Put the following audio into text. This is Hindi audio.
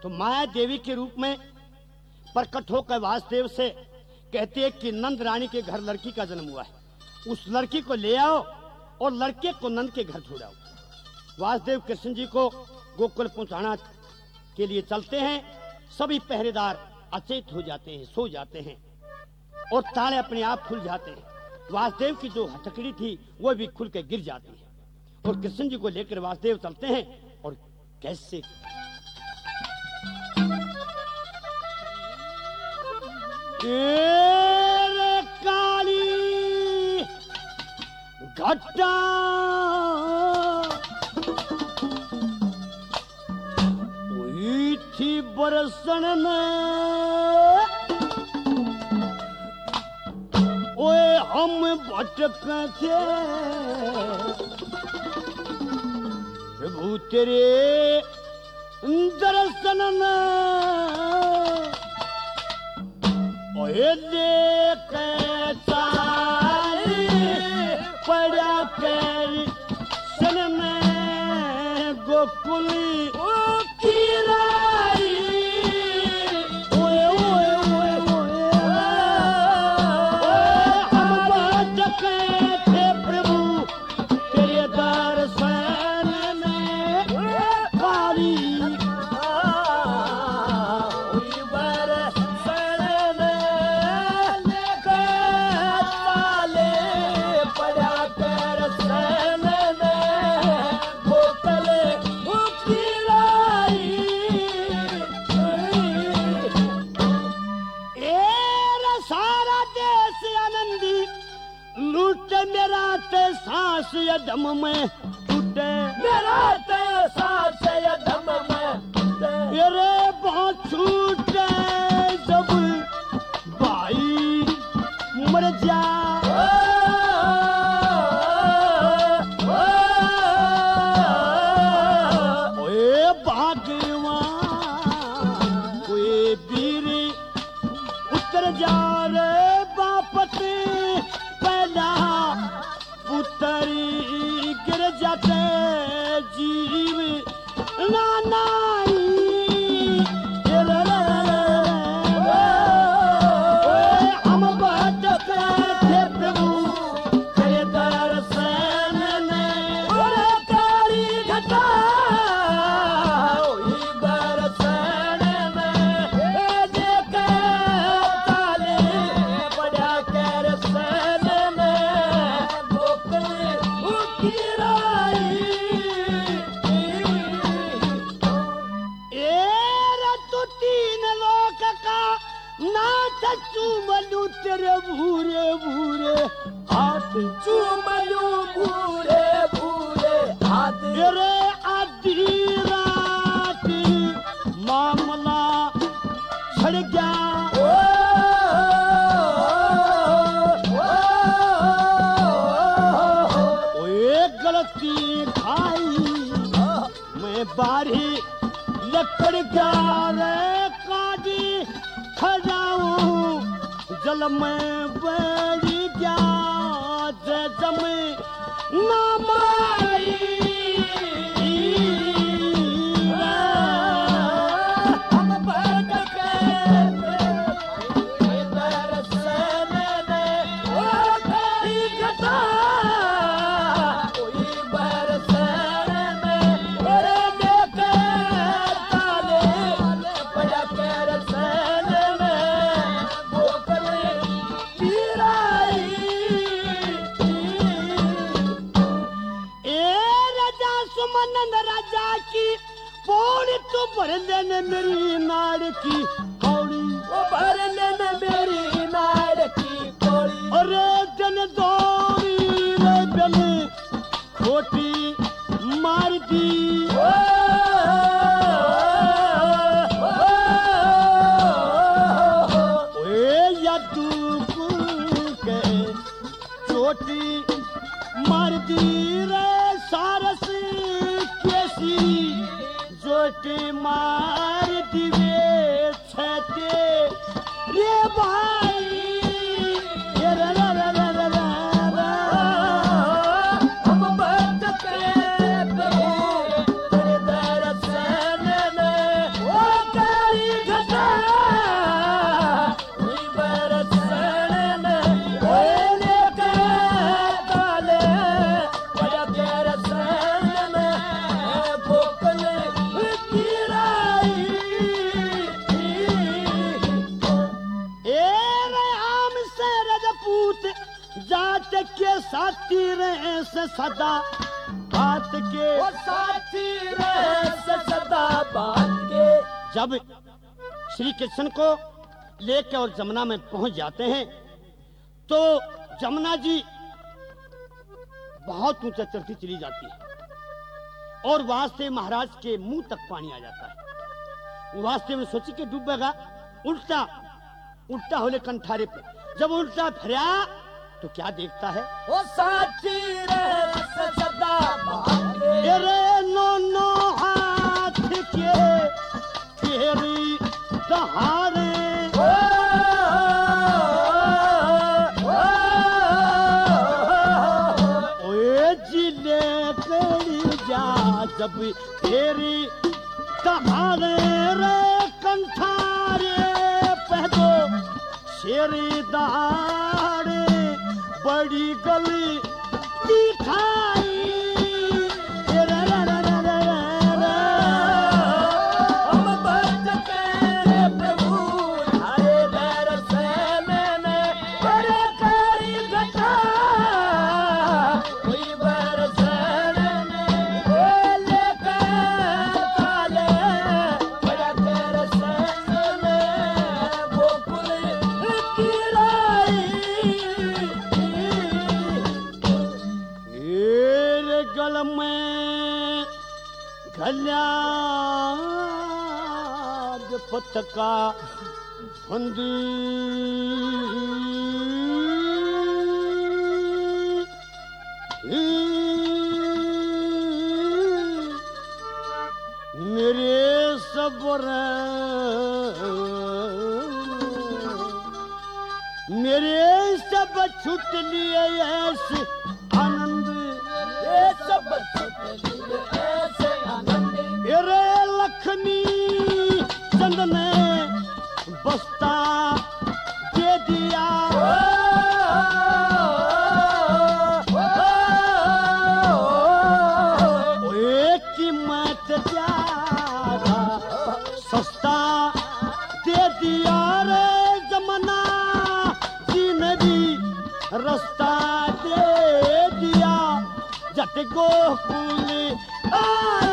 तो माया देवी के रूप में प्रकट होकर वासुदेव से कहते हैं कि नंद रानी के घर लड़की का जन्म हुआ है, उस लड़की को ले आओ और लड़के को नंद के घर छोड़ाओ। वासुदेव कृष्ण जी को गोकुल पहुंचाना के लिए चलते हैं। सभी पहरेदार अचेत हो जाते हैं, सो जाते हैं और ताले अपने आप खुल जाते हैं। वासुदेव की जो हथकड़ी थी वो भी खुल के गिर जाती है और कृष्ण जी को लेकर वासुदेव चलते हैं। और कैसे काली घटा हुई थी बरसन में, ओए हम भटक थे प्रभु तेरे दर्शन में, ओए देख सारी पड़ा कर सन में गोकुली की राई, ओए ओए ओए ओए हम भटक थे प्रभु तेरे दर्शन में, काली सांस या दम में टूटे, मेरा ते सांस या दम में टूटे, मेरे बहुत छूटे जब भाई मर जा, ओए भाग्यवान कोई वीर उतर जा रे बापत पहला पुतरी गिर जाते जीव नानाई, हम भटक थे प्रभु तेरे दर्शन में, काली घटा हुई बरसन में, देख ताले पड़ा कर सन में गोकुल की राई, तू तीन लोक का नाथ चूमलू तेरे भूरे भूरे हाथ, चूमलू भूरे भूरे हाथ, तेरे आधी रात मामला छड़ गया, ओए गलती खाई मैं बारी लकड़ गार काजी खजाऊं जल में बड़ी गया जम नामाई, हम भटक थे दर्शन में, काली घटा हुई बरसन में, देख ताले पड़ा कर सन में गोकुल की राई, सुमनंद राजा की पौड़ी तो भर लेने मेरी नाड़ की पौड़ी, वो भर लेने मेरी नाड़ की पौड़ी, अरे जन दौड़ी रे बन खोटी मार दी, ओए यादू के चोटी मार दी रे सारस कैसी जोटी मार दिवे छते रे भाई, रे रे रे रे रे रे। साथी रहे से सदा बात के, वो साथी रहे से सदा बात के। जब श्री कृष्ण को लेकर और जमुना में पहुंच जाते हैं तो जमुना जी बहुत ऊंचा चढ़ती चली जाती है और वासुदेव महाराज के मुंह तक पानी आ जाता है। वासुदेव ने सोची कि डूबेगा, उल्टा उल्टा होले कंठारे पे जब उल्टा फिरा तो क्या देखता है, वो साथी रहे से सदा बात के। तेरे नो हाथ के तेरी दहाड़े, ओए जिले कड़ी जा जब तेरी दहाड़े रे कंठारे पहदो शेरी दहाड़े बड़ी गली दिखाई। हम बच के प्रभु हरे दर्शन में बड़े करी घटा, कोई बरसन में लेकर काले बड़ा दर्शन में गोकुल की राई। तेरे गल में गल्या पतका फंदी, मेरे सबर मेरे सब छूट लिए ऐसे आनंद, ये सब छूट लिए ऐसे आनंद। तेरे लखनी चंद ने बस्ता दे दिया, एक कीमत ज्यादा सस्ता दे दिया रे जमाना जी ने भी रास्ता दे दिया जट गोकुल